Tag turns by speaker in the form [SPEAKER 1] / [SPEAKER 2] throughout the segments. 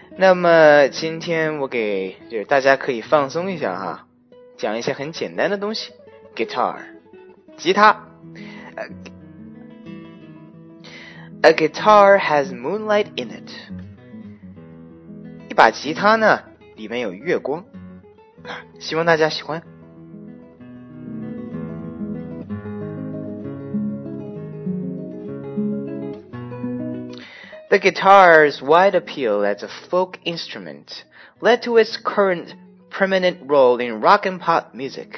[SPEAKER 1] 那么今天我就是大家可以放松一下哈，讲一些很简单的东西。Guitar， 吉他。A guitar has moonlight in it。一把吉他呢，里面有月光啊，希望大家喜欢。The guitar's wide appeal as a folk instrument led to its current prominent role in rock and pop music.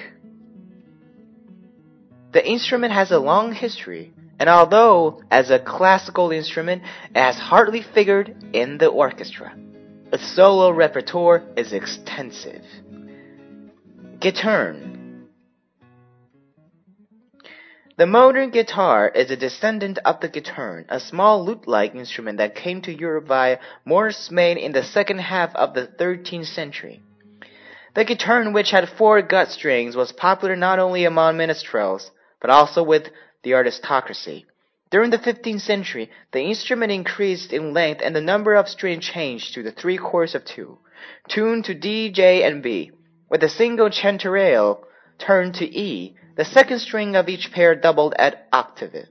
[SPEAKER 1] The instrument has a long history, and although as a classical instrument it has hardly figured in the orchestra, its solo repertoire is extensive. Guitar. The modern guitar is a descendant of the guitar, a small lute-like instrument that came to Europe via Moorish Spain in the second half of the 13th century. The guitar, which had 4 gut strings, was popular not only among minstrels, but also with the aristocracy. During the 15th century, the instrument increased in length and the number of strings changed to the 3 chords of 2, tuned to D, J, and B, with a single chanterelle turned to E. The second string of each pair doubled at octave.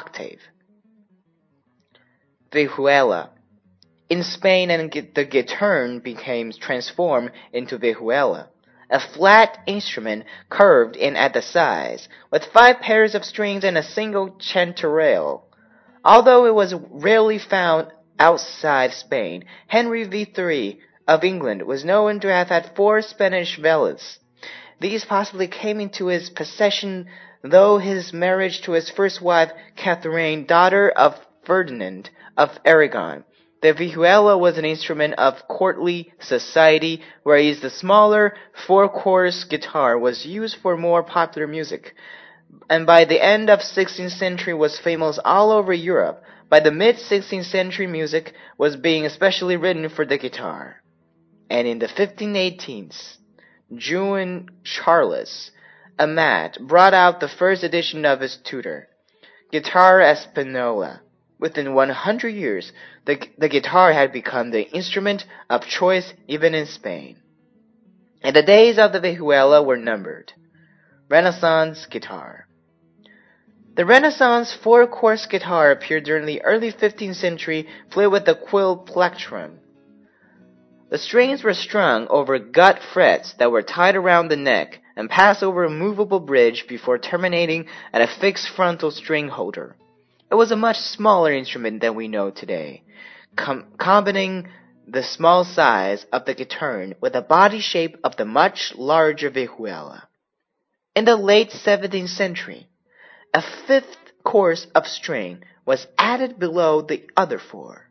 [SPEAKER 1] Vihuela. In Spain, the guitar became transformed into vihuela, a flat instrument curved in at the sides, with 5 pairs of strings and a single chanterelle. Although it was rarely found outside Spain, Henry III of England was known to have had 4 Spanish violas. These possibly came into his possession through his marriage to his first wife, Catherine, daughter of Ferdinand of Aragon. The vihuela was an instrument of courtly society, whereas the smaller 4-chorus guitar was used for more popular music, and by the end of 16th century was famous all over Europe. By the mid-16th century, music was being especially written for the guitar. And in the 1518s, Juan Charles Amat brought out the first edition of his tutor, Guitar Espanola. Within 100 years, the guitar had become the instrument of choice even in Spain. And the days of the vihuela were numbered. Renaissance guitar. The Renaissance 4-chorus guitar appeared during the early 15th century, played with the quill plectrum. The strings were strung over gut frets that were tied around the neck and passed over a movable bridge before terminating at a fixed frontal string holder. It was a much smaller instrument than we know today, combining the small size of the guitar with the body shape of the much larger vihuela. In the late 17th century, a 5th course of string was added below the other 4.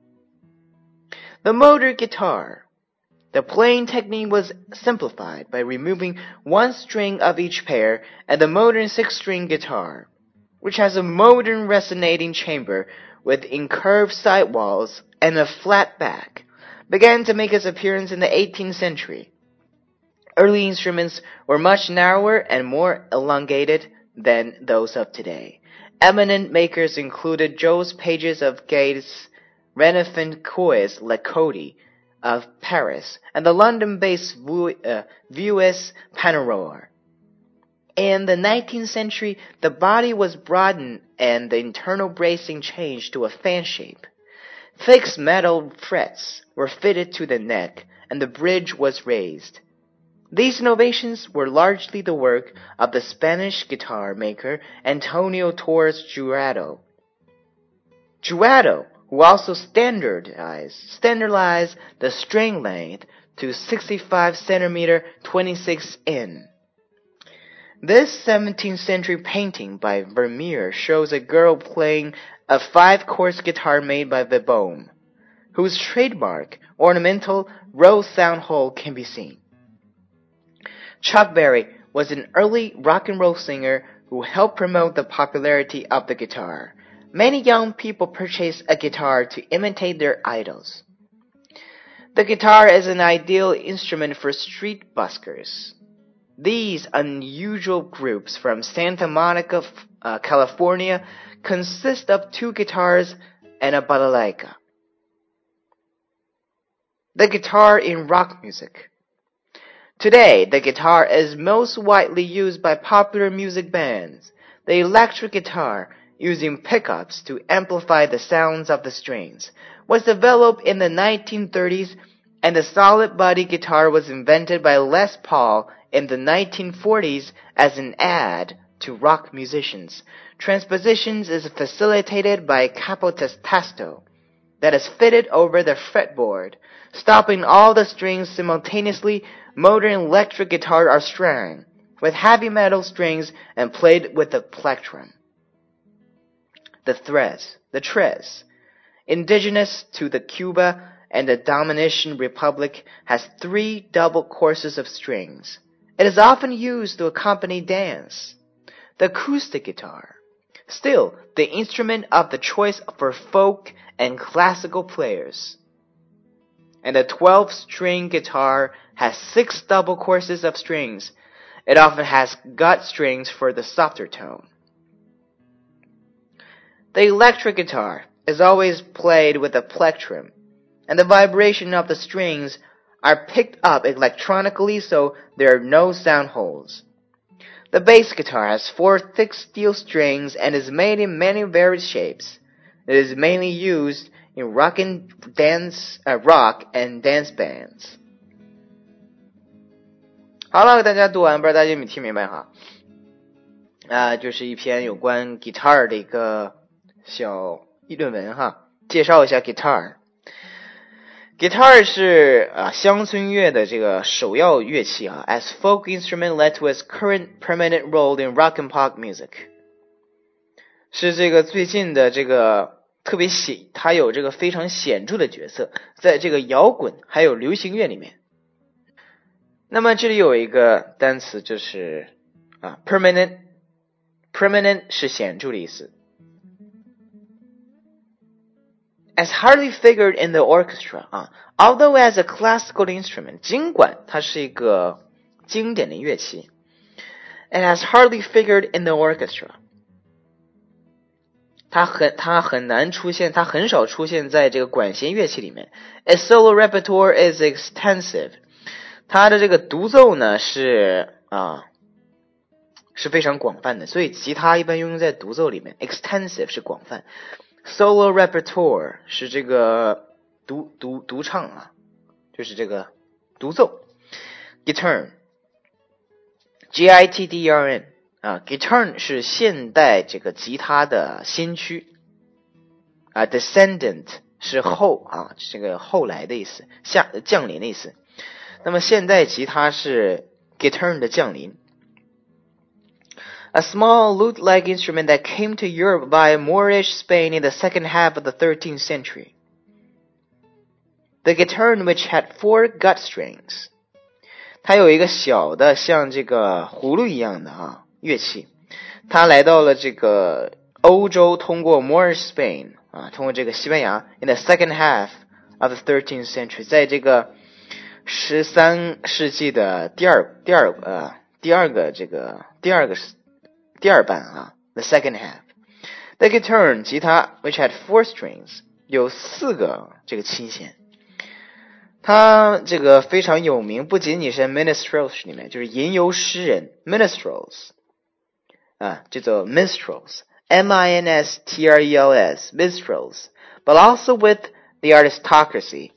[SPEAKER 1] The modern guitar. The playing technique was simplified by removing 1 string of each pair, and the modern 6-string guitar, which has a modern resonating chamber with incurved sidewalls and a flat back, began to make its appearance in the 18th century. Early instruments were much narrower and more elongated than those of today. Eminent makers included Jos Pages of Gades, Renefin-Coes Lacody of Paris, and the London-based Vues Paneroa. In the 19th century, the body was broadened and the internal bracing changed to a fan shape. Fixed metal frets were fitted to the neck, and the bridge was raised. These innovations were largely the work of the Spanish guitar maker Antonio Torres Jurado, who also standardized the string length to 65 cm 26 in. This 17th century painting by Vermeer shows a girl playing a 5-chorus guitar made by Vebaume, whose trademark ornamental rose sound hole can be seen. Chuck Berry was an early rock and roll singer who helped promote the popularity of the guitar. Many young people purchase a guitar to imitate their idols. The guitar is an ideal instrument for street buskers. These unusual groups from Santa Monica, California, consist of 2 guitars and a balalaika. The guitar in rock music. Today, the guitar is most widely used by popular music bands. The electric guitar, using pickups to amplify the sounds of the strings, was developed in the 1930s, and the solid body guitar was invented by Les Paul in the 1940s as an aid to rock musicians. Transposition is facilitated by a capotestasto that is fitted over the fretboard, stopping all the strings simultaneously. Modern electric guitars are strung with heavy metal strings and played with a plectrum. The tres, indigenous to the Cuba and the Dominican Republic, has 3 double courses of strings. It is often used to accompany dance. The acoustic guitar, still the instrument of the choice for folk and classical players. And the 12-string guitar has 6 double courses of strings. It often has gut strings for the softer tone. The electric guitar is always played with a plectrum, and the vibration of the strings are picked up electronically, so there are no sound holes. The bass guitar has 4 thick steel strings and is made in many varied shapes. It is mainly used in rock and dance bands. 好了，给大家读完，不知道大家有没有听明白哈？就是一篇有关 guitar 的一个小议论文哈，介绍一下 guitar。Guitar 是乡村乐的这个首要乐器啊 ，as folk instrument led to its current permanent role in rock and pop music， 是这个最近的这个特别它有这个非常显著的角色，在这个摇滚还有流行乐里面。那么这里有一个单词就是permanent 是显著的意思。As hardly figured in the orchestra although as a classical instrument, 尽管它是一个经典的乐器 it has hardly figured in the orchestra， 它很难出现，它很少出现在这个管弦乐器里面。Its solo repertoire is extensive， 它的这个独奏呢是非常广泛的，所以吉他一般用在独奏里面。Extensive 是广泛。Solo repertoire 是这个独唱就是这个独奏。Guitar G-I-T-D-E-R-N Guitar 是现代这个吉他的先驱Descendant 是这个后来的意思，降临的意思。那么现代吉他是 Guitar 的降临。A small lute-like instrument that came to Europe via Moorish Spain in the second half of the 13th century. The guitar, which had 4 gut strings. 它有一个小的像这个葫芦一样的乐器，它来到了这个欧洲，通过 Moorish Spain 通过这个西班牙 in the second half of the 13th century， 在这个13世纪的第二半the second half. The guitar 吉他 which had 4 strings 有4个这个琴弦，它这个非常有名，不仅仅是 minstrels 里面，就是吟游诗人 minstrels 叫做 minstrels M-I-N-S-T-R-E-L-S minstrels but also with the aristocracy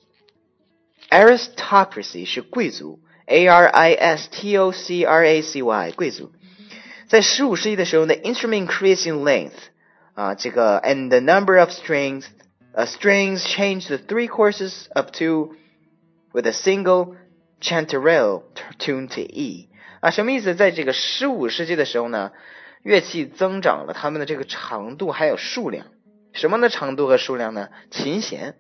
[SPEAKER 1] 是贵族 A-R-I-S-T-O-C-R-A-C-Y 贵族。在15世纪的时候呢 instrument increased in length这个 and the number of strings changed to 3 courses up to with a single chanterelle tuned to E 什么意思？在这个15世纪的时候呢，乐器增长了它们的这个长度还有数量。什么的长度和数量呢？琴弦。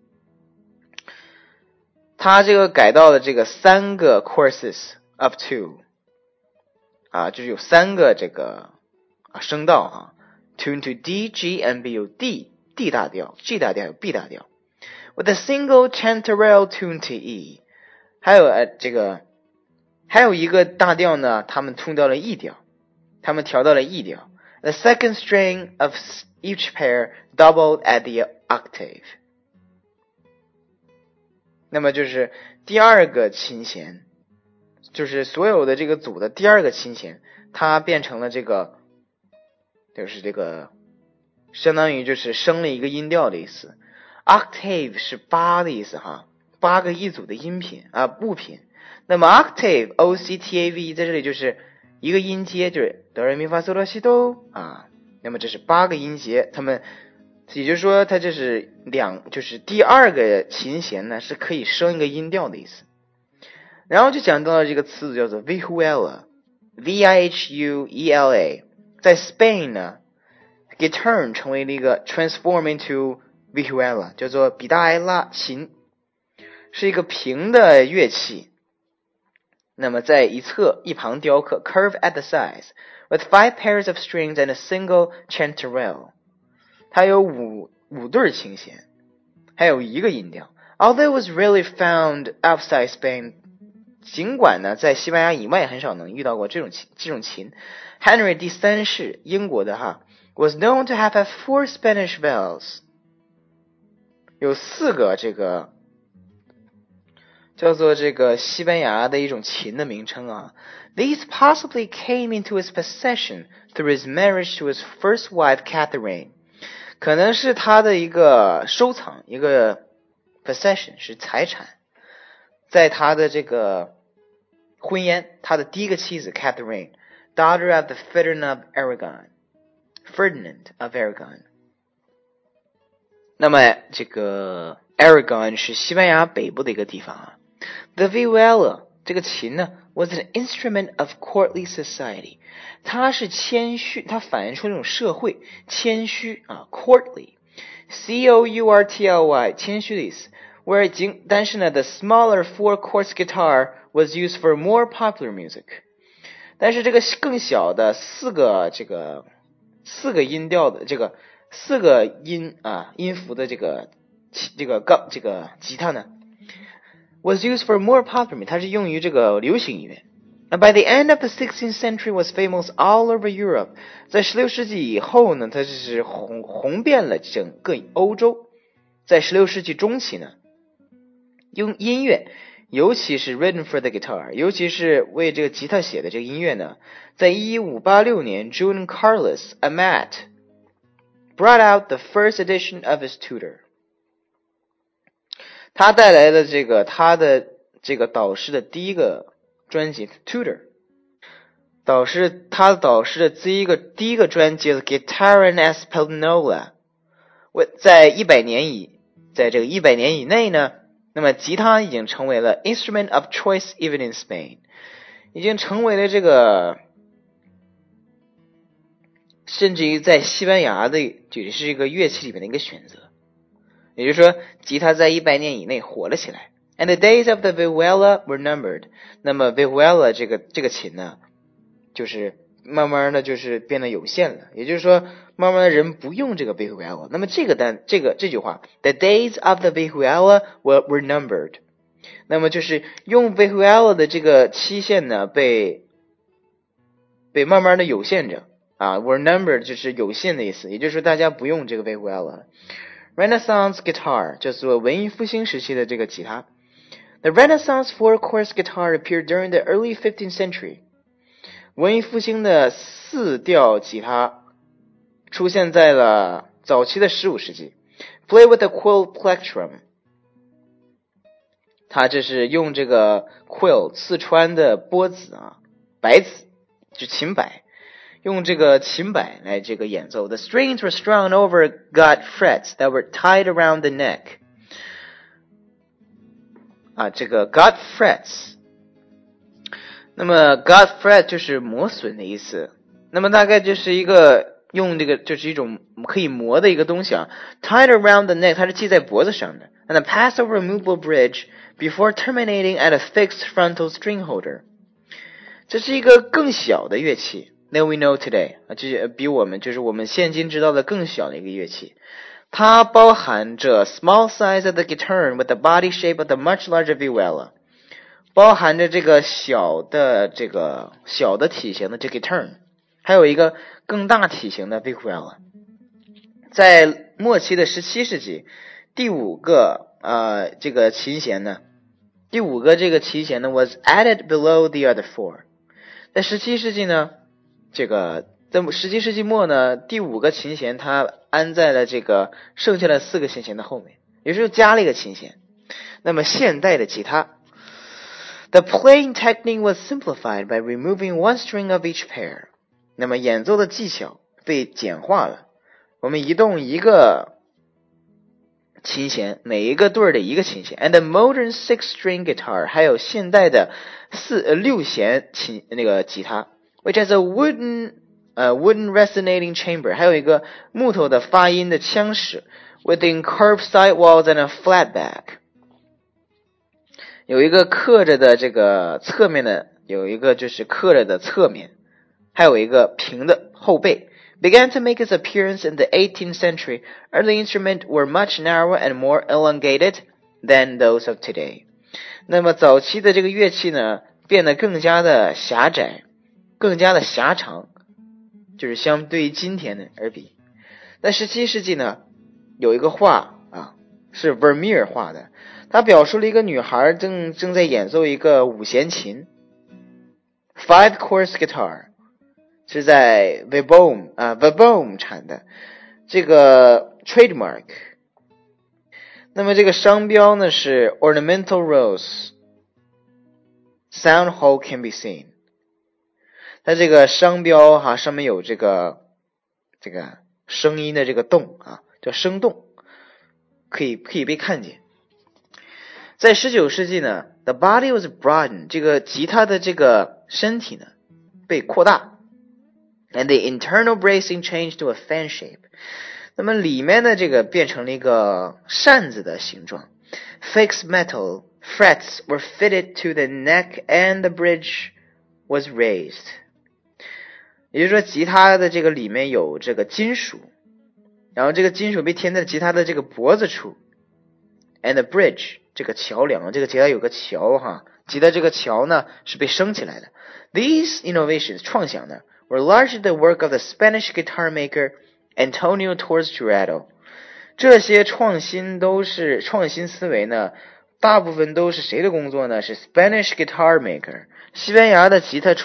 [SPEAKER 1] 它这个改到了这个3个 courses up to就是有3个这个声道tune to D, G, and B 有 D 大调 G 大调有 B 大调 with a single chanterelle tune to E 还有一个大调呢，他们 tune 到了 E 调，他们调到了 E 调 the second string of each pair doubled at the octave。 那么就是第二个琴弦，就是所有的这个组的第二个琴弦，它变成了这个，就是这个相当于就是升了一个音调的意思。Octave 是8的意思哈，8个一组的音频物品。那么 octave O-C-T-A-V 在这里就是一个音阶，就是哆来咪发嗦拉西哆啊。那么这是8个音节，它们也就是说它这是就是第二个琴弦呢是可以升一个音调的意思。然后就讲到了这个词组叫做 vihuela V-I-H-U-E-L-A， 在 Spain 呢 guitar 成为了一个 transform into vihuela， 叫做比达埃拉琴，是一个平的乐器。那么在一旁雕刻 curve at the sides with 5 pairs of strings and a single chanterelle， 它有五对琴弦，还有一个音调。Although it was really found outside Spain， 尽管呢在西班牙以外很少能遇到过这种琴。Henry 第3世英国的was known to have had 4 Spanish vowels， 有4个这个叫做这个西班牙的一种琴的名称These possibly came into his possession through his marriage to his first wife Catherine， 可能是他的一个收藏，一个 possession 是财产，在他的这个婚姻，他的第一个妻子 Catherine， daughter of the Ferdinand of Aragon。 那么这个 Aragon 是西班牙北部的一个地方The vihuela 这个琴呢 was an instrument of courtly society， 它是谦虚，它反映出那种社会谦虚courtly C-O-U-R-T-L-Y 谦虚的意思。但是呢 the smaller 4 chords guitar was used for more popular music， 但是这个更小的4个音调的这个4个音符的这个吉他呢was used for more popular music， 它是用于这个流行音乐。By the end of the 16th century was famous all over Europe， 在16世纪以后呢，它就是红遍了整个欧洲。在16世纪中期呢，用音乐尤其是 written for the guitar， 尤其是为这个吉他写的这个音乐呢，在1586年 Julian Carlos Amat brought out the first edition of his tutor，他带来的他的这个导师的第一个专辑 Tutor， 他导师的第一个专辑 Guitarra in Espanola， 在这个100年以内呢，那么吉他已经成为了 instrument of choice even in Spain， 已经成为了这个甚至于在西班牙的也是一个乐器里面的一个选择。也就是说吉他在100年以内火了起来。 And the days of the vihuela were numbered， 那么 vihuela 这个琴呢就是慢慢的就是变得有限了，也就是说慢慢的人不用这个 vihuela。 那么这句话 The days of the vihuela were numbered， 那么就是用 vihuela 的这个期限呢被慢慢的有限着were numbered 就是有限的意思，也就是说大家不用这个 vihuela。Renaissance guitar 叫做文艺复兴时期的这个吉他。The Renaissance 4 chords guitar appeared during the early 15th century。 文艺复兴的4调吉他出现在了早期的15世纪。Play with a quill plectrum， 它这是用这个 quill 刺穿的拨子白子，就琴摆，用这个琴摆来这个演奏。The strings were strung over gut frets that were tied around the neck。这个 gut frets， 那么 gut fret 就是磨损的意思。那么大概就是一个用这个就是一种可以磨的一个东西tied around the neck， 它是系在脖子上的。And a pass over removable bridge before terminating at a fixed frontal string holder。 这是一个更小的乐器。That we know today， 这比我们现今知道的更小的一个乐器。它包含着 small size of the guitar with the body shape of the much larger vihuela， 包含着这个小的体型的这个 guitar， 还有一个更大体型的 vihuela。在末期的17世纪，第5个这个琴弦呢，第5个这个琴弦呢 was added below the other 4。在17世纪呢，这个在17世纪末呢，第5个琴弦它安在了这个剩下的4个琴弦的后面，也就是加了一个琴弦。那么现代的吉他 The playing technique was simplified by removing one string of each pair。 那么演奏的技巧被简化了，我们移动一个琴弦，每一个对的一个琴弦 and the modern 6-string guitar， 还有现代的6弦那个吉他 which has a wooden resonating chamber， 还有一个木头的发音的腔室 within curved sidewalls and a flat back， 有一个刻着的这个侧面的，有一个就是刻着的侧面，还有一个平的后背。Began to make its appearance in the 18th century. Early instruments were much narrower and more elongated than those of today. 那么早期的这个乐器呢，变得更加的狭窄，更加的狭长，就是相对于今天的而比。在17世纪呢，有一个画啊，是 Vermeer 画的，他表述了一个女孩正在演奏一个5弦琴 5 chords guitar，是在 Vebom 产的这个 trademark。 那么这个商标呢是 Ornamental Rose Sound hole can be seen。 它这个商标上面有这个声音的这个洞叫声洞，可以被看见。在19世纪呢 The body was broadened， 这个吉他的这个身体呢被扩大And the internal bracing changed to a fan shape。 那么里面的这个变成了一个扇子的形状。 Fixed metal frets were fitted to the neck and the bridge was raised。 也就是说吉他的这个里面有这个金属，然后这个金属被填在吉他的这个脖子处。 And the bridge 这个桥梁，这个吉他有个桥吉他这个桥呢是被升起来的。 These innovations 创想呢were largely the work of the Spanish guitar maker Antonio Torres Jurado。 这些创新思维呢，大部分都是谁的工作呢？是 Spanish guitar maker， 西班牙的吉他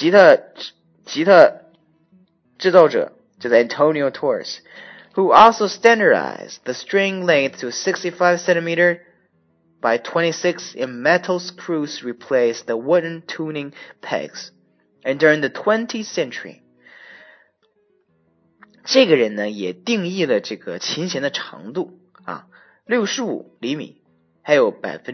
[SPEAKER 1] 制造者，叫做 Antonio Torres， who also standardized the string length to 65 cm by 26 in metal screws replaced the wooden tuning pegs。And during the 20th century， 这个人呢也定义了这个琴弦的长度65厘米，还有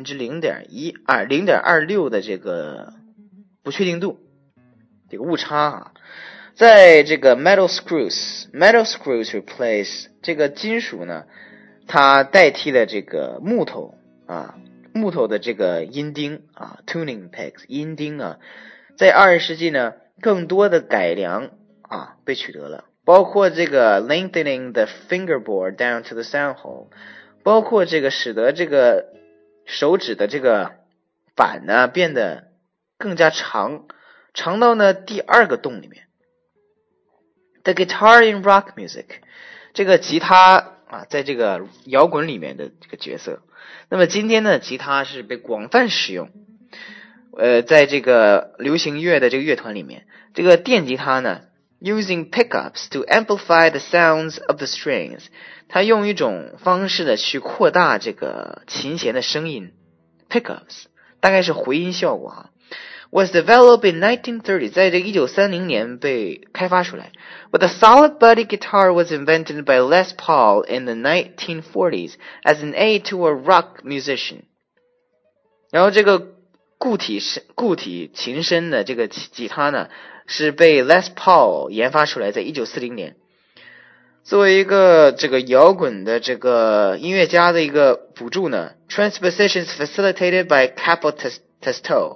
[SPEAKER 1] 0.26 的这个不确定度，这个误差在这个 metal screws replace 这个金属呢，它代替了这个木头的这个音钉tuning pegs 音钉在20世纪呢，更多的改良被取得了，包括这个 lengthening the fingerboard down to the sound hole， 包括这个使得这个手指的这个板呢变得更加长到呢第2个洞里面。 The guitar in rock music， 这个吉他在这个摇滚里面的这个角色。那么今天呢，吉他是被广泛使用。在这个流行乐的这个乐团里面，这个电吉他呢 using pickups to amplify the sounds of the strings， 它用一种方式的去扩大这个琴弦的声音 pickups 大概是回音效果was developed in 1930， 在这1930年被开发出来。 But the solid body guitar was invented by Les Paul in the 1940s as an aid to a rock musician。 然后这个固体琴身的这个吉他呢，是被 Les Paul 研发出来，在1940年，作为一个这个摇滚的这个音乐家的一个补助呢 ，transpositions facilitated by Capo Testo。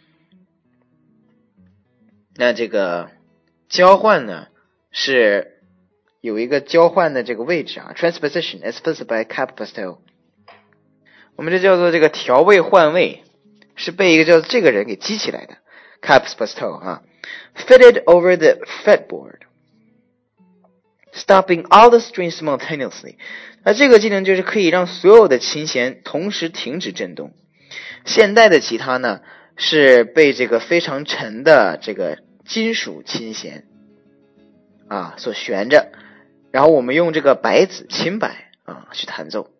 [SPEAKER 1] 那这个交换呢是有一个交换的这个位置transposition is facilitated by Capo Testo。 我们这叫做这个调位换位。是被一个叫这个人给激起来的 Capo Testo fitted over the fretboard。 stopping all the strings simultaneously。那这个技能就是可以让所有的琴弦同时停止振动。现代的吉他呢，是被这个非常沉的这个金属琴弦所悬着，然后我们用这个白子琴摆去弹奏。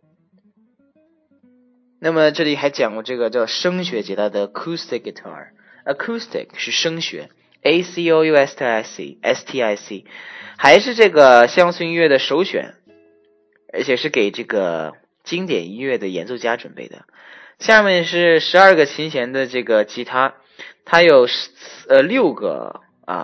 [SPEAKER 1] 那么这里还讲过这个叫声学吉他的 acoustic guitar。acoustic 是声学 acoustic， 还是这个乡村音乐的首选，而且是给这个经典音乐的演奏家准备的。下面是12个琴弦的这个吉他，它有6个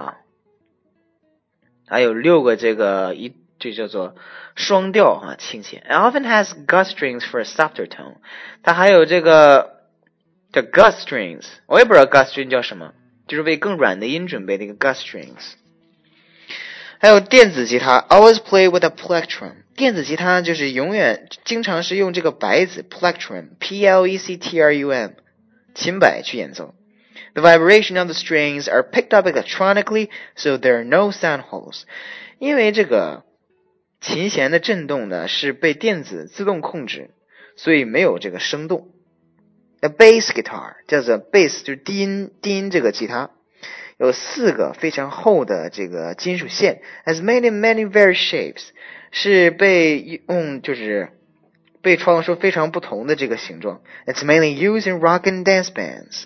[SPEAKER 1] 还有6个这个这叫做双调琴弦。It often has gut strings for a softer tone。它还有这个叫 gut strings， 我也不知道 gut string 叫什么，就是为更软的音准备的一个 gut strings。还有电子吉他 always play with a plectrum。 电子吉他就是经常是用这个白子 plectrum P-L-E-C-T-R-U-M 琴摆去演奏。The vibration of the strings are picked up electronically, so there are no sound holes。 因为这个琴弦的振动呢是被电子自动控制，所以没有这个声动。A bass guitar 叫做 bass 就是低音这个吉他，有4个非常厚的这个金属线 has made in many various shapes， 是被创造出非常不同的这个形状。It's mainly used in rock and dance bands，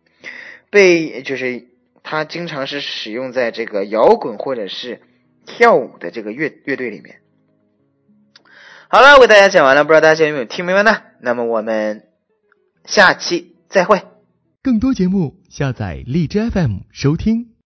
[SPEAKER 1] 它经常是使用在这个摇滚或者是跳舞的这个乐队里面。好了，我给大家讲完了，不知道大家有没有听明白呢？那么我们下期再会。
[SPEAKER 2] 更多节目下载荔枝 FM 收听。